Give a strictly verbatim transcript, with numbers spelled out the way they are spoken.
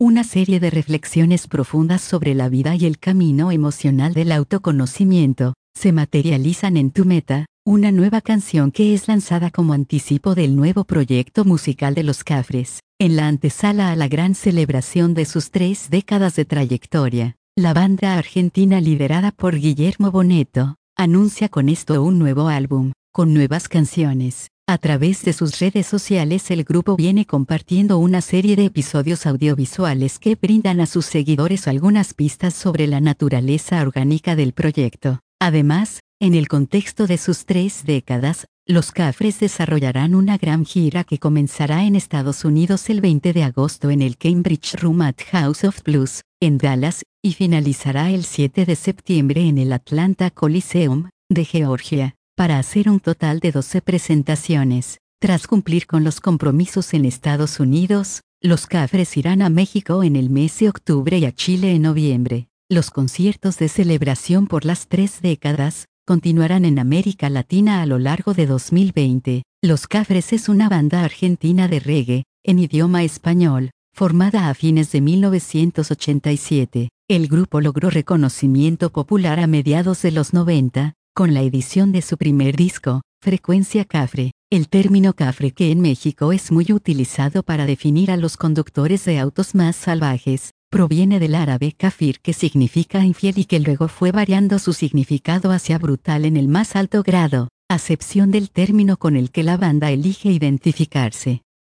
una serie de reflexiones profundas sobre la vida y el camino emocional del autoconocimiento, se materializan en Tu Meta, una nueva canción que es lanzada como anticipo del nuevo proyecto musical de Los Cafres, en la antesala a la gran celebración de sus tres décadas de trayectoria. La banda argentina liderada por Guillermo Bonetto, anuncia con esto un nuevo álbum, con nuevas canciones. A través de sus redes sociales el grupo viene compartiendo una serie de episodios audiovisuales que brindan a sus seguidores algunas pistas sobre la naturaleza orgánica del proyecto. Además, en el contexto de sus tres décadas, Los Cafres desarrollarán una gran gira que comenzará en Estados Unidos el veinte de agosto en el Cambridge Room at House of Blues, en Dallas, y finalizará el siete de septiembre en el Atlanta Coliseum, de Georgia, para hacer un total de doce presentaciones. Tras cumplir con los compromisos en Estados Unidos, Los Cafres irán a México en el mes de octubre y a Chile en noviembre. Los conciertos de celebración por las tres décadas continuarán en América Latina a lo largo de dos mil veinte. Los Cafres es una banda argentina de reggae, en idioma español, formada a fines de mil novecientos ochenta y siete. El grupo logró reconocimiento popular a mediados de los noventa, con la edición de su primer disco, Frecuencia Cafre. El término cafre, que en México es muy utilizado para definir a los conductores de autos más salvajes, proviene del árabe kafir, que significa infiel y que luego fue variando su significado hacia brutal en el más alto grado, acepción del término con el que la banda elige identificarse.